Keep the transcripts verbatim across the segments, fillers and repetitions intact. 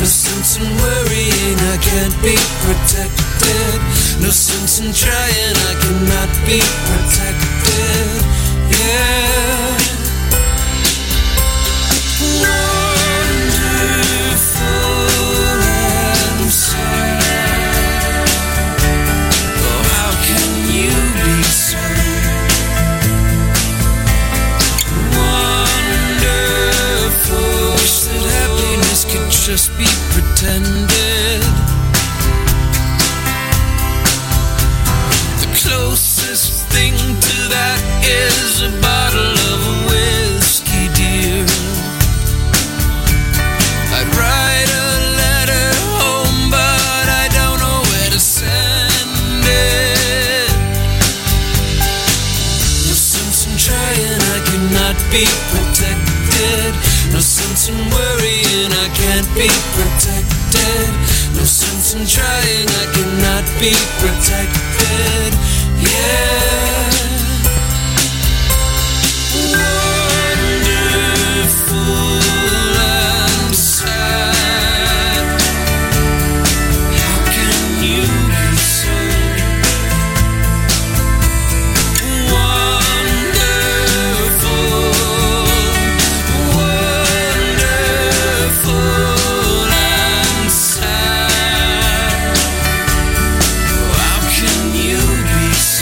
sense in worrying, I can't be protected. No sense in trying, I cannot be protected. Yeah. Wonderful and sad. Oh, how can you be so wonderful? Wish that happiness could just be pretended. The closest thing to that is a bottle of whiskey, dear. I'd write a letter home, but I don't know where to send it. No sense in trying, I cannot be protected. No sense in worrying, I can't be protected. No sense in trying, I cannot be protected. Yeah. Wonderful and sad. How can you be so wonderful, wonderful and sad? How can you be so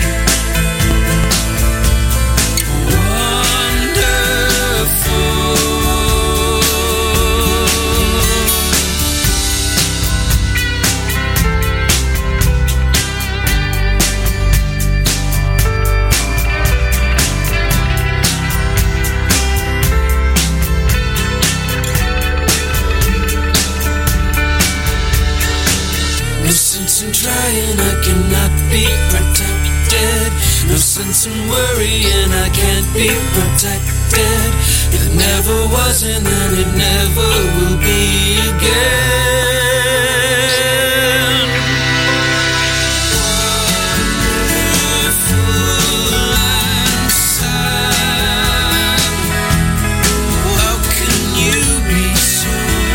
no sense in trying, I cannot be protected. No sense in worrying, I can't be protected. It never was and then it never will be again. Wonderful and sad. How can you be so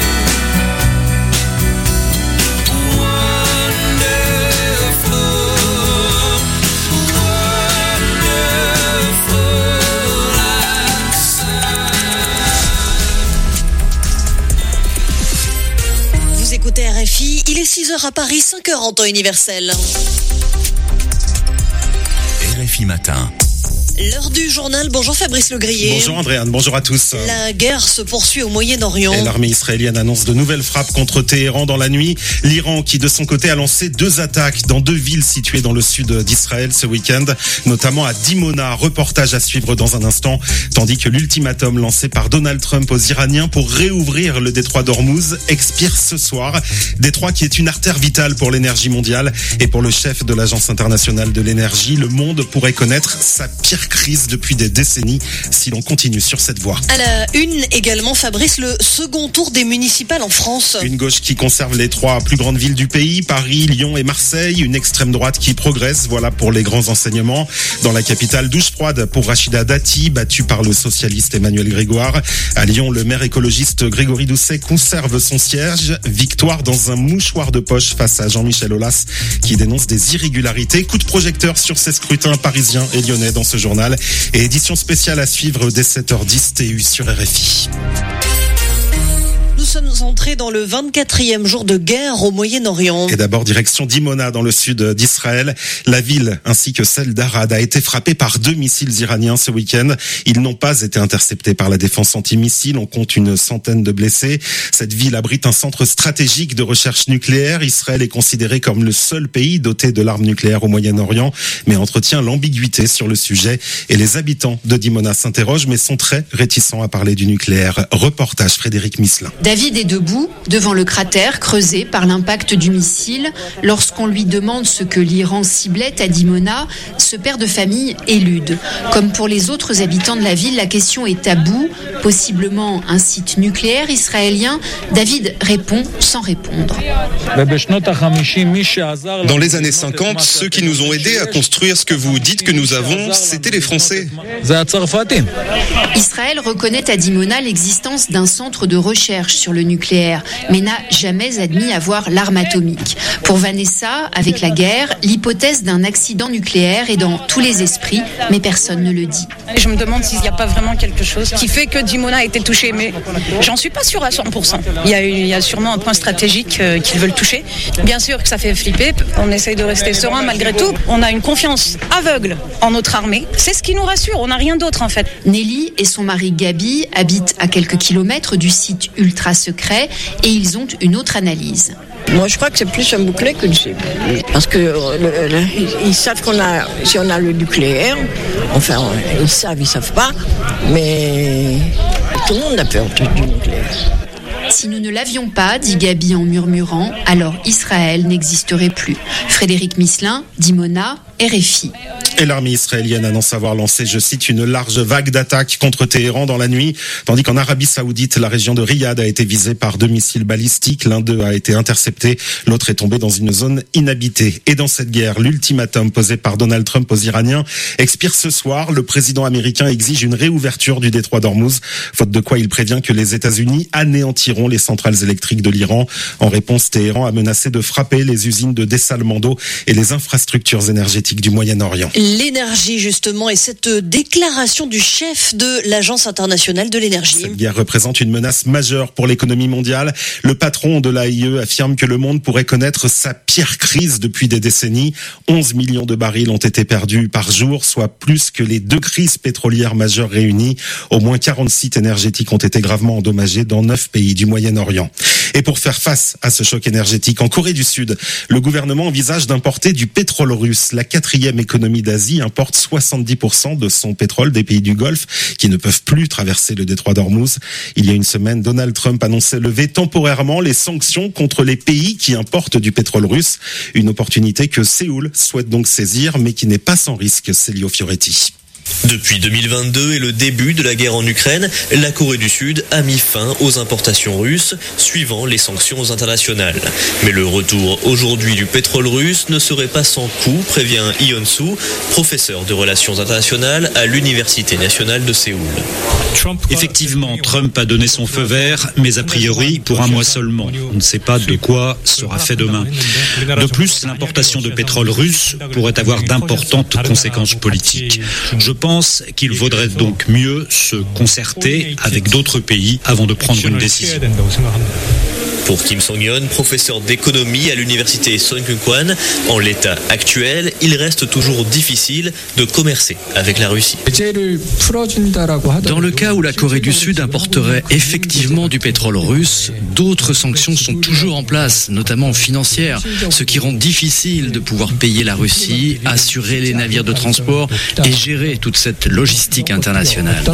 Vous écoutez R F I, il est six heures à Paris, cinq heures en temps universel. R F I Matin. L'heure du journal, bonjour Fabrice Legrier. Bonjour Andréane, bonjour à tous. La guerre se poursuit au Moyen-Orient. Et l'armée israélienne annonce de nouvelles frappes contre Téhéran dans la nuit. L'Iran qui de son côté a lancé deux attaques dans deux villes situées dans le sud d'Israël ce week-end, notamment à Dimona. Reportage à suivre dans un instant, tandis que l'ultimatum lancé par Donald Trump aux Iraniens pour réouvrir le détroit d'Ormuz expire ce soir. Détroit qui est une artère vitale pour l'énergie mondiale et pour le chef de l'Agence internationale de l'énergie. Le monde pourrait connaître sa pire crise depuis des décennies si l'on continue sur cette voie. À la une également, Fabrice, le second tour des municipales en France. Une gauche qui conserve les trois plus grandes villes du pays, Paris, Lyon et Marseille. Une extrême droite qui progresse, voilà pour les grands enseignements. Dans la capitale, douche froide pour Rachida Dati, battue par le socialiste Emmanuel Grégoire. À Lyon, le maire écologiste Grégory Doucet conserve son siège. Victoire dans un mouchoir de poche face à Jean-Michel Aulas qui dénonce des irrégularités. Coup de projecteur sur ces scrutins parisiens et lyonnais dans ce journal. Et édition spéciale à suivre dès sept heures dix T U sur R F I. Nous sommes entrés dans le vingt-quatrième jour de guerre au Moyen-Orient. Et d'abord, direction Dimona, dans le sud d'Israël. La ville, ainsi que celle d'Arad, a été frappée par deux missiles iraniens ce week-end. Ils n'ont pas été interceptés par la défense antimissile. On compte une centaine de blessés. Cette ville abrite un centre stratégique de recherche nucléaire. Israël est considéré comme le seul pays doté de l'arme nucléaire au Moyen-Orient, mais entretient l'ambiguïté sur le sujet. Et les habitants de Dimona s'interrogent, mais sont très réticents à parler du nucléaire. Reportage Frédéric Misselin. David est debout devant le cratère creusé par l'impact du missile. Lorsqu'on lui demande ce que l'Iran ciblait à Dimona, ce père de famille élude. Comme pour les autres habitants de la ville, la question est taboue. Possiblement un site nucléaire israélien. David répond sans répondre. Dans les années cinquante, ceux qui nous ont aidés à construire ce que vous dites que nous avons, c'était les Français. Israël reconnaît à Dimona l'existence d'un centre de recherche sur le nucléaire. nucléaire, mais n'a jamais admis avoir l'arme atomique. Pour Vanessa, avec la guerre, l'hypothèse d'un accident nucléaire est dans tous les esprits, mais personne ne le dit. Je me demande s'il n'y a pas vraiment quelque chose qui fait que Dimona a été touchée, mais j'en suis pas sûre à cent pour cent. Il y a, il y a sûrement un point stratégique euh, qu'ils veulent toucher. Bien sûr que ça fait flipper, on essaye de rester serein malgré tout. On a une confiance aveugle en notre armée, c'est ce qui nous rassure, on n'a rien d'autre en fait. Nelly et son mari Gabi habitent à quelques kilomètres du site ultra secret et ils ont une autre analyse. Moi, je crois que c'est plus un bouclier que une cible. Parce que le, le, ils savent qu'on a, si on a le nucléaire, enfin, ils savent, ils savent pas, mais tout le monde a peur du nucléaire. Si nous ne l'avions pas, dit Gabi en murmurant, alors Israël n'existerait plus. Frédéric Misselin, Dimona, R F I. Et l'armée israélienne annonce avoir lancé, je cite, une large vague d'attaques contre Téhéran dans la nuit, tandis qu'en Arabie Saoudite, la région de Riyad a été visée par deux missiles balistiques. L'un d'eux a été intercepté, l'autre est tombé dans une zone inhabitée. Et dans cette guerre, l'ultimatum posé par Donald Trump aux Iraniens expire ce soir. Le président américain exige une réouverture du détroit d'Ormuz, faute de quoi il prévient que les États-Unis anéantiront les centrales électriques de l'Iran. En réponse, Téhéran a menacé de frapper les usines de dessalement d'eau et les infrastructures énergétiques du Moyen-Orient. L'énergie, justement, et cette déclaration du chef de l'Agence internationale de l'énergie. Cette guerre représente une menace majeure pour l'économie mondiale. Le patron de l'A I E affirme que le monde pourrait connaître sa pire crise depuis des décennies. onze millions de barils ont été perdus par jour, soit plus que les deux crises pétrolières majeures réunies. Au moins quarante sites énergétiques ont été gravement endommagés dans neuf pays du Moyen-Orient. Et pour faire face à ce choc énergétique, en Corée du Sud, le gouvernement envisage d'importer du pétrole russe. La quatrième économie d'Asie importe soixante-dix pour cent de son pétrole des pays du Golfe qui ne peuvent plus traverser le détroit d'Ormuz. Il y a une semaine, Donald Trump annonçait lever temporairement les sanctions contre les pays qui importent du pétrole russe. Une opportunité que Séoul souhaite donc saisir, mais qui n'est pas sans risque, Célio Fioretti. Depuis deux mille vingt-deux et le début de la guerre en Ukraine, la Corée du Sud a mis fin aux importations russes, suivant les sanctions internationales. Mais le retour aujourd'hui du pétrole russe ne serait pas sans coût, prévient Hyun-soo, professeur de relations internationales à l'Université nationale de Séoul. Effectivement, Trump a donné son feu vert, mais a priori pour un mois seulement. On ne sait pas de quoi sera fait demain. De plus, l'importation de pétrole russe pourrait avoir d'importantes conséquences politiques. Je pense qu'il vaudrait donc mieux se concerter avec d'autres pays avant de prendre une décision. Pour Kim Song-yeon, professeur d'économie à l'université Sungkyunkwan, en l'état actuel, il reste toujours difficile de commercer avec la Russie. Dans le cas où la Corée du Sud importerait effectivement du pétrole russe, d'autres sanctions sont toujours en place, notamment financières, ce qui rend difficile de pouvoir payer la Russie, assurer les navires de transport et gérer toute cette logistique internationale.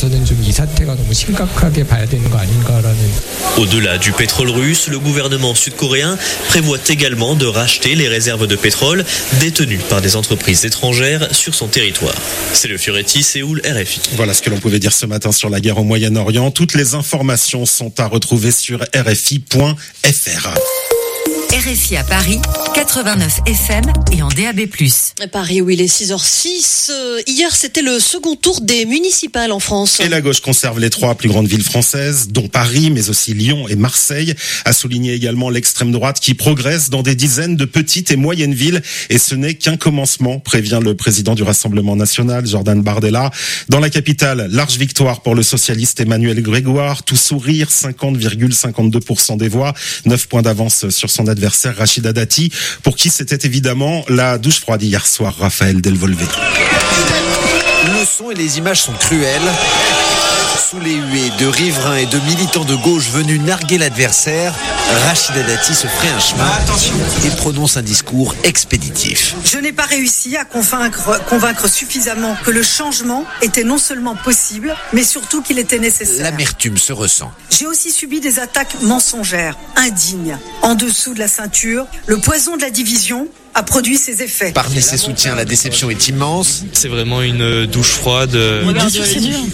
Au-delà du pétrole russe, le gouvernement sud-coréen prévoit également de racheter les réserves de pétrole détenues par des entreprises étrangères sur son territoire. C'est le Fioretti, Séoul, R F I. Voilà ce que l'on pouvait dire ce matin sur la guerre au Moyen-Orient. Toutes les informations sont à retrouver sur r f i point f r. R F I à Paris, quatre-vingt-neuf F M et en D A B plus. Paris, où il est six heures six. Euh, hier, c'était le second tour des municipales en France. Et la gauche conserve les trois plus grandes villes françaises, dont Paris, mais aussi Lyon et Marseille. A souligné également l'extrême droite qui progresse dans des dizaines de petites et moyennes villes. Et ce n'est qu'un commencement, prévient le président du Rassemblement national, Jordan Bardella. Dans la capitale, large victoire pour le socialiste Emmanuel Grégoire. Tout sourire, cinquante virgule cinquante-deux pour cent des voix. neuf points d'avance sur son adversaire Rachida Dati, pour qui c'était évidemment la douche froide hier soir, Raphaël Delvolvé. Le son et les images sont cruelles. Sous les huées de riverains et de militants de gauche venus narguer l'adversaire, Rachida Dati se ferait un chemin et prononce un discours expéditif. Je n'ai pas réussi à convaincre, convaincre suffisamment que le changement était non seulement possible, mais surtout qu'il était nécessaire. L'amertume se ressent. J'ai aussi subi des attaques mensongères, indignes. En dessous de la ceinture, le poison de la division a produit ses effets. Parmi ses soutiens, la déception est immense. C'est vraiment une douche froide. Bien sûr, c'est dur.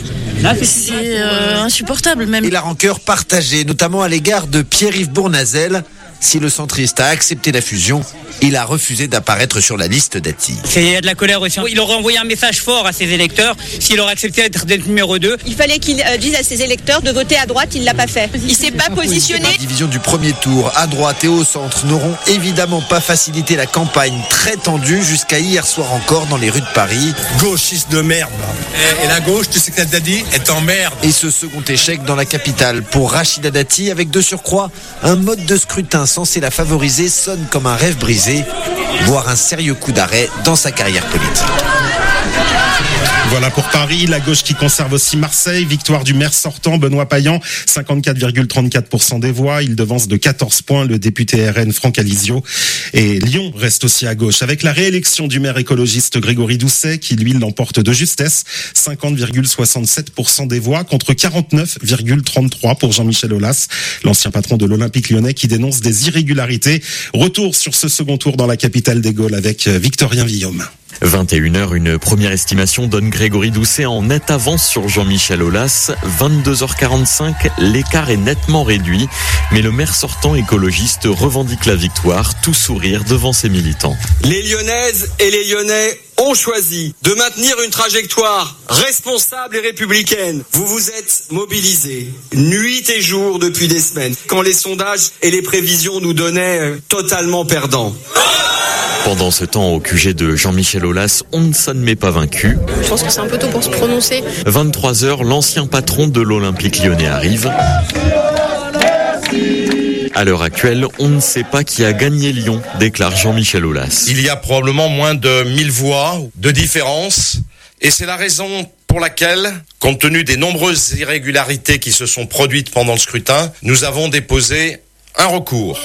C'est euh, insupportable même. Et la rancœur partagée, notamment à l'égard de Pierre-Yves Bournazel, Si le centriste a accepté la fusion, il a refusé d'apparaître sur la liste Dati. Il y a de la colère aussi. Il aurait envoyé un message fort à ses électeurs s'il aurait accepté d'être numéro deux. Il fallait qu'il dise à ses électeurs de voter à droite, il ne l'a pas fait. Il ne s'est pas positionné. La division du premier tour, à droite et au centre, n'auront évidemment pas facilité la campagne très tendue jusqu'à hier soir encore dans les rues de Paris. Gauchiste de merde. Et, et la gauche, tu sais que t'as dit, est en merde. Et ce second échec dans la capitale pour Rachida Dati, avec de surcroît un mode de scrutin censé la favoriser, sonne comme un rêve brisé, voire un sérieux coup d'arrêt dans sa carrière politique. Voilà pour Paris, la gauche qui conserve aussi Marseille, victoire du maire sortant Benoît Payan, cinquante-quatre virgule trente-quatre pour cent des voix, il devance de quatorze points le député R N Franck Alizio. Et Lyon reste aussi à gauche, avec la réélection du maire écologiste Grégory Doucet, qui lui l'emporte de justesse, cinquante virgule soixante-sept pour cent des voix contre quarante-neuf virgule trente-trois pour Jean-Michel Aulas, l'ancien patron de l'Olympique lyonnais qui dénonce des irrégularités. Retour sur ce second tour dans la capitale des Gaules avec Victorien Villaume. vingt et une heures, une première estimation donne Grégory Doucet en nette avance sur Jean-Michel Aulas. vingt-deux heures quarante-cinq, l'écart est nettement réduit, mais le maire sortant écologiste revendique la victoire, tout sourire devant ses militants. Les Lyonnaises et les Lyonnais ont choisi de maintenir une trajectoire responsable et républicaine. Vous vous êtes mobilisés nuit et jour depuis des semaines, quand les sondages et les prévisions nous donnaient totalement perdants. Pendant ce temps, au Q G de Jean-Michel Aulas, on ne s'admet pas vaincu. Je pense que c'est un peu tôt pour se prononcer. vingt-trois heures, l'ancien patron de l'Olympique lyonnais arrive. À l'heure actuelle, on ne sait pas qui a gagné Lyon, déclare Jean-Michel Aulas. Il y a probablement moins de mille voix de différence. Et c'est la raison pour laquelle, compte tenu des nombreuses irrégularités qui se sont produites pendant le scrutin, nous avons déposé un recours.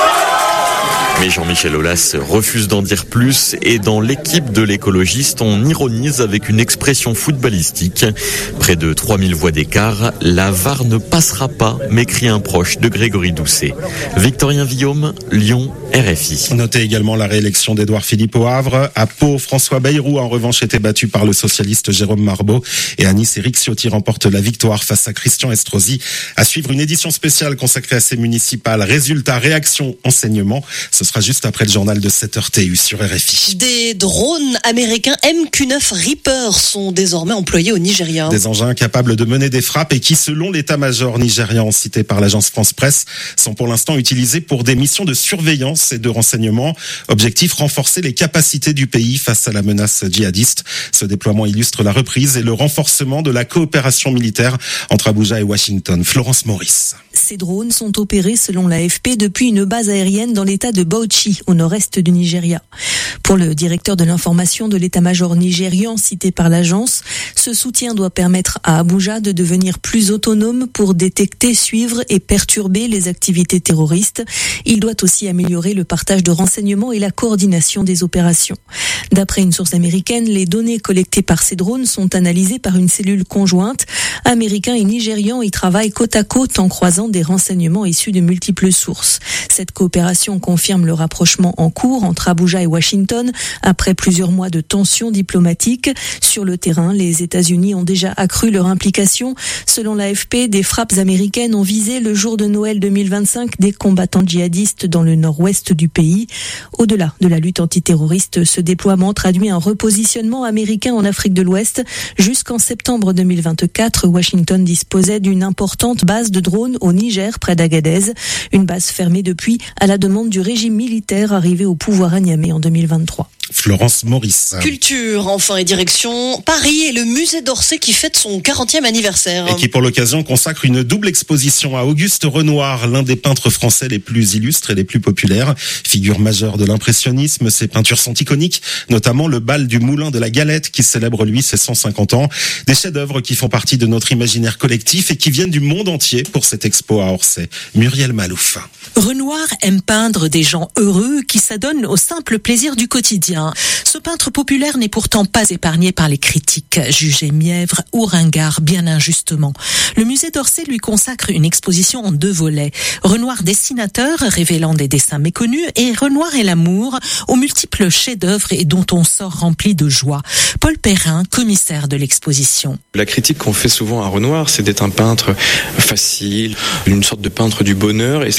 Mais Jean-Michel Aulas refuse d'en dire plus et dans l'équipe de l'écologiste, on ironise avec une expression footballistique. Près de trois mille voix d'écart, la V A R ne passera pas, m'écrit un proche de Grégory Doucet. Victorien Villaume, Lyon, R F I. Notez également la réélection d'Édouard Philippe au Havre. À Pau, François Bayrou a en revanche été battu par le socialiste Jérôme Marbeau. Et à Nice, Éric Ciotti remporte la victoire face à Christian Estrosi. À suivre une édition spéciale consacrée à ces municipales. Résultats, réactions, enseignements. Ce sera juste après le journal de sept heures T U sur R F I. Des drones américains M Q neuf Reaper sont désormais employés au Nigeria. Des engins capables de mener des frappes et qui, selon l'état-major nigérian cité par l'agence France Presse, sont pour l'instant utilisés pour des missions de surveillance et de renseignement. Objectif, renforcer les capacités du pays face à la menace djihadiste. Ce déploiement illustre la reprise et le renforcement de la coopération militaire entre Abuja et Washington. Florence Maurice. Ces drones sont opérés selon l'A F P depuis une base aérienne dans l'état de Bauchi, au nord-est du Nigeria. Pour le directeur de l'information de l'état-major nigérian cité par l'agence, ce soutien doit permettre à Abuja de devenir plus autonome pour détecter, suivre et perturber les activités terroristes. Il doit aussi améliorer le partage de renseignements et la coordination des opérations. D'après une source américaine, les données collectées par ces drones sont analysées par une cellule conjointe. Américains et Nigérians y travaillent côte à côte en croisant des renseignements issus de multiples sources. Cette coopération confirme le rapprochement en cours entre Abuja et Washington après plusieurs mois de tensions diplomatiques. Sur le terrain, les États-Unis ont déjà accru leur implication. Selon l'A F P, des frappes américaines ont visé le jour de Noël deux mille vingt-cinq des combattants djihadistes dans le nord-ouest du pays. Au-delà de la lutte antiterroriste, ce déploiement traduit un repositionnement américain en Afrique de l'Ouest. Jusqu'en septembre deux mille vingt-quatre, Washington disposait d'une importante base de drones au Niger, près d'Agadez. Une base fermée depuis à la demande du régime militaire arrivé au pouvoir à Niamey en deux mille vingt-trois. Florence Maurice. Culture, enfin, et direction Paris et le musée d'Orsay qui fête son quarantième anniversaire. Et qui, pour l'occasion, consacre une double exposition à Auguste Renoir, l'un des peintres français les plus illustres et les plus populaires. Figure majeure de l'impressionnisme, ses peintures sont iconiques, notamment le bal du Moulin de la Galette qui célèbre, lui, ses cent cinquante ans. Des chefs-d'œuvre qui font partie de notre imaginaire collectif et qui viennent du monde entier pour cette expo à Orsay. Muriel Malouf. Renoir aime peindre des gens heureux qui s'adonnent au simple plaisir du quotidien. Ce peintre populaire n'est pourtant pas épargné par les critiques, jugé mièvre ou ringard bien injustement. Le musée d'Orsay lui consacre une exposition en deux volets. Renoir dessinateur, révélant des dessins méconnus, et Renoir et l'amour, aux multiples chefs-d'œuvre et dont on sort rempli de joie. Paul Perrin, commissaire de l'exposition. La critique qu'on fait souvent à Renoir, c'est d'être un peintre facile, une sorte de peintre du bonheur, et je pense qu'au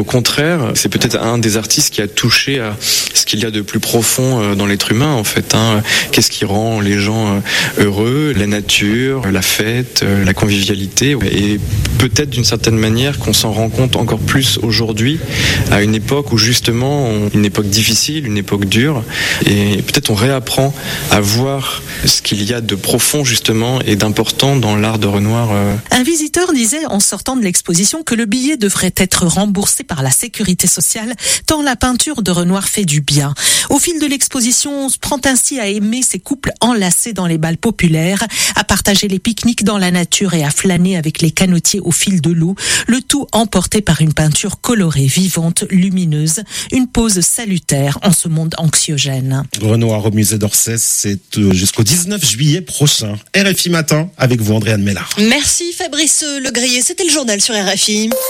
contraire, c'est peut-être un des artistes qui a touché à ce qu'il y a de plus profond dans l'être humain, en fait. Hein. Qu'est-ce qui rend les gens heureux? La nature, la fête, la convivialité. Et peut-être d'une certaine manière qu'on s'en rend compte encore plus aujourd'hui, à une époque où justement, on, une époque difficile, une époque dure, et peut-être on réapprend à voir ce qu'il y a de profond justement et d'important dans l'art de Renoir. Un visiteur disait en sortant de l'exposition que le billet devrait être remboursé par la sécurité sociale tant la peinture de Renoir fait du bien. Au fil de l'exposition, on se prend ainsi à aimer ces couples enlacés dans les bals populaires, à partager les pique-niques dans la nature et à flâner avec les canotiers au fil de l'eau, le tout emporté par une peinture colorée, vivante, lumineuse, une pause salutaire en ce monde anxiogène. Renoir au musée d'Orsay, c'est jusqu'au dix-neuf juillet prochain. R F I Matin, avec vous Andréane Mélard. Merci Fabrice Legrier, c'était le journal sur R F I.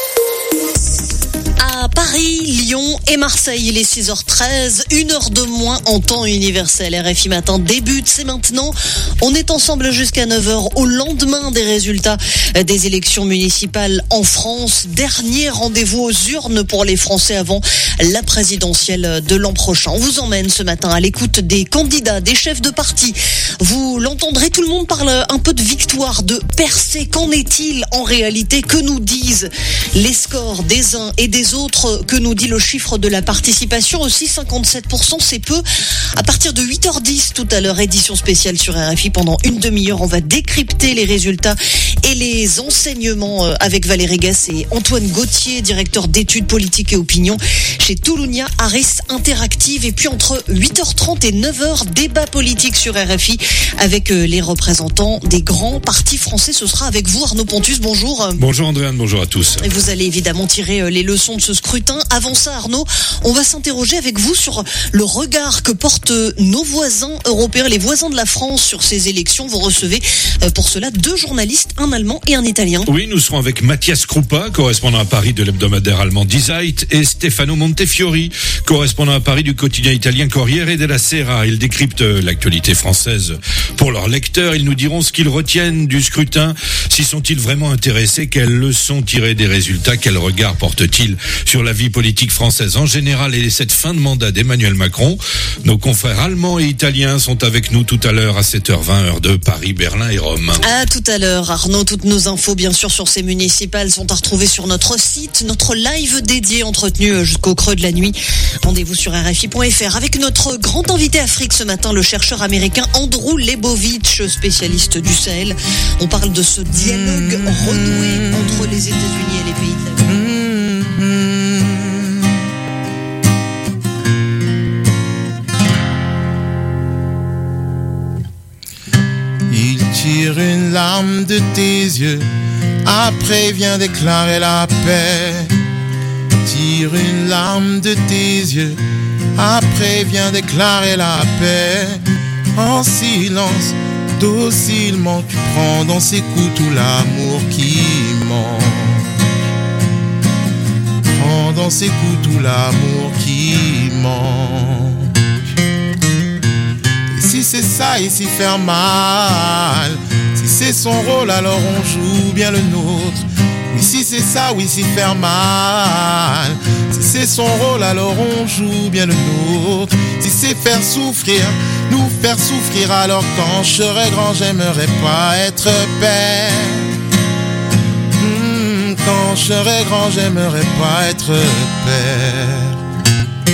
À Paris, Lyon et Marseille, il est six heures treize, une heure de moins en temps universel. R F I Matin débute, c'est maintenant. On est ensemble jusqu'à neuf heures au lendemain des résultats des élections municipales en France. Dernier rendez-vous aux urnes pour les Français avant la présidentielle de l'an prochain. On vous emmène ce matin à l'écoute des candidats, des chefs de parti. Vous l'entendrez, tout le monde parle un peu de victoire, de percée. Qu'en est-il en réalité? Que nous disent les scores des uns et des autres? Que nous dit le chiffre de la participation? Aussi, cinquante-sept pour cent, c'est peu. À partir de huit heures dix tout à l'heure, édition spéciale sur R F I. Pendant une demi-heure, on va décrypter les résultats et les enseignements avec Valérie Gasse et Antoine Gauthier, directeur d'études politiques et opinion chez Toulounia Harris Interactive. Et puis entre huit heures trente et neuf heures, débat politique sur R F I avec les représentants des grands partis français. Ce sera avec vous, Arnaud Pontus. Bonjour. Bonjour Andréane, bonjour à tous. Et vous allez évidemment tirer les leçons de ce scrutin. Avant ça, Arnaud, on va s'interroger avec vous sur le regard que portent nos voisins européens, les voisins de la France sur ces élections. Vous recevez pour cela deux journalistes, un allemand et un italien. Oui, nous serons avec Mathias Krupa, correspondant à Paris de l'hebdomadaire allemand Die Zeit, et Stefano Montefiori, correspondant à Paris du quotidien italien Corriere della Sera. Ils décryptent l'actualité française pour leurs lecteurs. Ils nous diront ce qu'ils retiennent du scrutin. S'y sont-ils vraiment intéressés? Quelles leçons tirées des résultats? Quel regard portent-ils sur la vie politique française en général et cette fin de mandat d'Emmanuel Macron? Nos confrères allemands et italiens sont avec nous tout à l'heure à sept heures vingt, heure de Paris, Berlin et Rome. À tout à l'heure, Arnaud. Toutes nos infos, bien sûr, sur ces municipales sont à retrouver sur notre site, notre live dédié entretenu jusqu'au creux de la nuit. Rendez-vous sur R F I point F R avec notre grand invité Afrique ce matin, le chercheur américain Andrew Lebovitch, spécialiste du Sahel. On parle de ce dialogue renoué entre les États-Unis et les pays de la Ligue. Il tire une larme de tes yeux, après vient déclarer la paix. Tire une larme de tes yeux, après vient déclarer la paix. En silence, docilement, tu prends dans ses coups tout l'amour qui mange. Prends dans ses coups tout l'amour qui mange. Et si c'est ça, et s'y faire mal, si c'est son rôle, alors on joue bien le nôtre. Oui, si c'est ça, oui, s'y faire mal, si c'est son rôle, alors on joue bien le nôtre. Si c'est faire souffrir, nous faire souffrir, alors quand je serai grand, j'aimerais pas être père. Mmh, quand je serai grand, j'aimerais pas être père.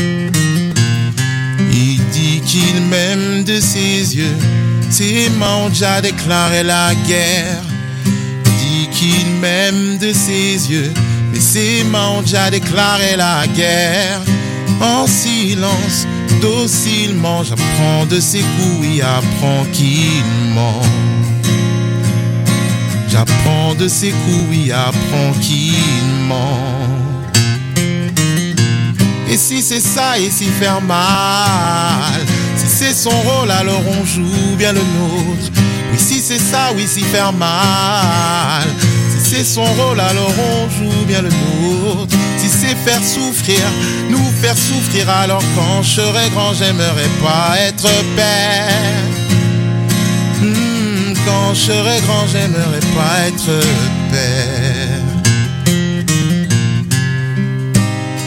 Il dit qu'il m'aime de ses yeux, ses mains ont déjà déclaré la guerre. Dit qu'il m'aime de ses yeux, mais ses mains ont déjà déclaré la guerre. En silence, docilement, j'apprends de ses coups, oui, apprends qu'il ment. J'apprends de ses coups, oui, apprends qu'il ment. Et si c'est ça, et s'y faire mal, si c'est son rôle, alors on joue bien le nôtre. Oui, si c'est ça, oui, s'y faire mal, si c'est son rôle, alors on joue bien le nôtre. Si c'est faire souffrir, nous faire souffrir, alors quand je serai grand, j'aimerais pas être père. Mmh, quand je serai grand, j'aimerais pas être père.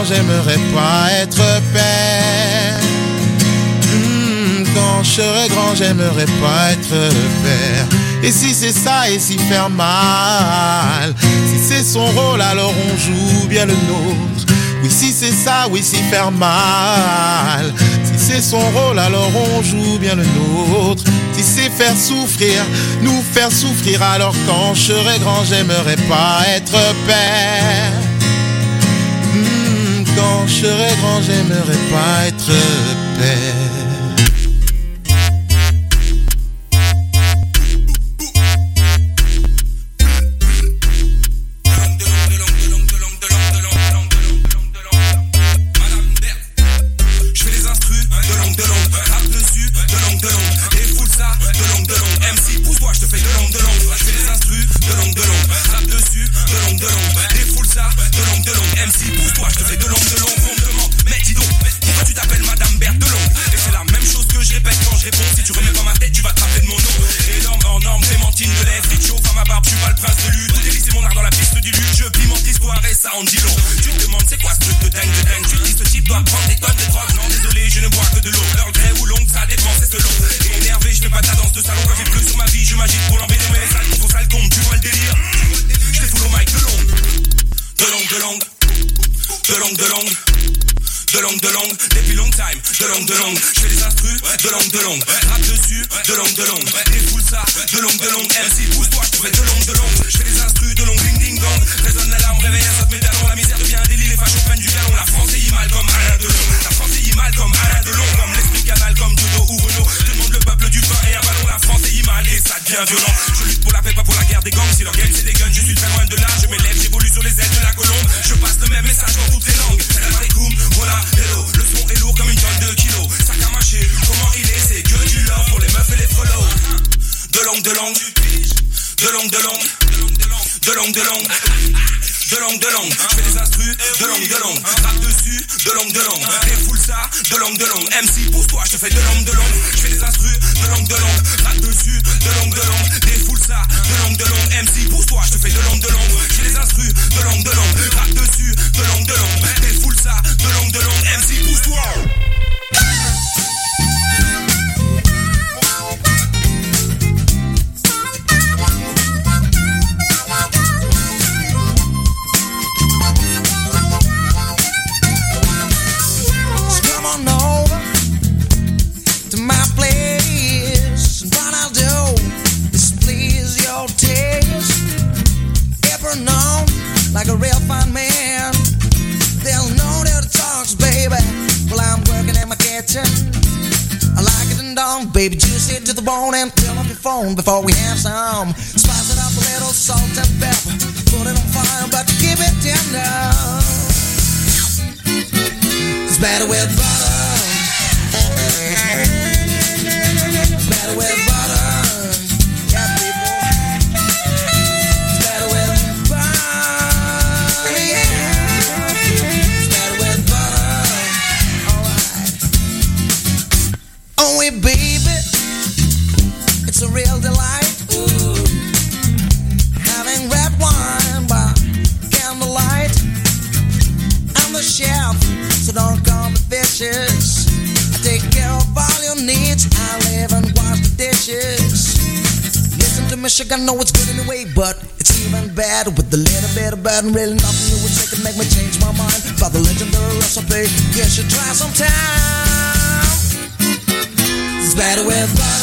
j'aimerais pas être père. Mmh, quand je serai grand, j'aimerais pas être père. Et si c'est ça, et si faire mal, si c'est son rôle, alors on joue bien le nôtre. Oui, si c'est ça, oui, si faire mal, si c'est son rôle, alors on joue bien le nôtre. Si c'est faire souffrir, nous faire souffrir, alors quand je serai grand, j'aimerais pas être père. Mmh, quand je serai grand, j'aimerais pas être père. Before we have some, spice it up a little salt and pepper, put it on fire, but keep it tender. It's better with butter. It's better with butter. Yeah, people. It's better with butter. Yeah. It's better with butter. Alright. Oh, we baby. It's a real delight, ooh, having red wine by candlelight. I'm the chef, so don't call me vicious. I take care of all your needs, I live and wash the dishes. Listen to Michigan, know it's good anyway, but it's even bad with the little bit of bad and really nothing you would say can make me change my mind. About the legendary recipe, you should try sometime. It's better with butter.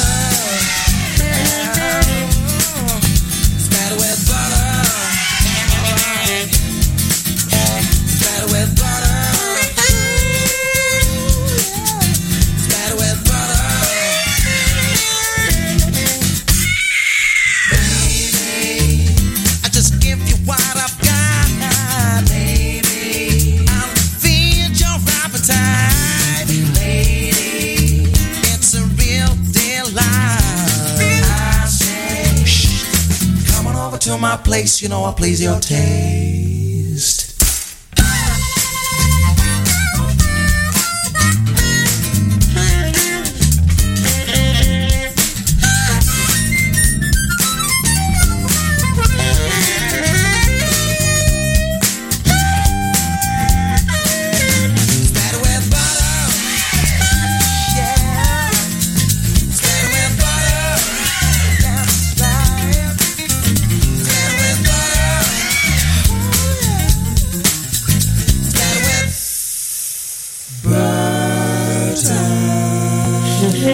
To my place, you know I please your taste.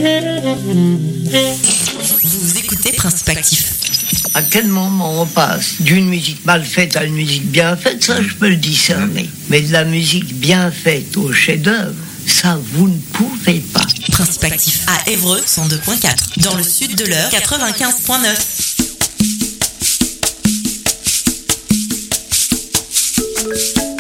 Vous écoutez Principe Actif. À quel moment on passe d'une musique mal faite à une musique bien faite, ça je peux le discerner. Mais de la musique bien faite au chef-d'œuvre, ça vous ne pouvez pas. Principe Actif à Évreux cent deux virgule quatre. Dans le sud de l'Eure quatre-vingt-quinze virgule neuf.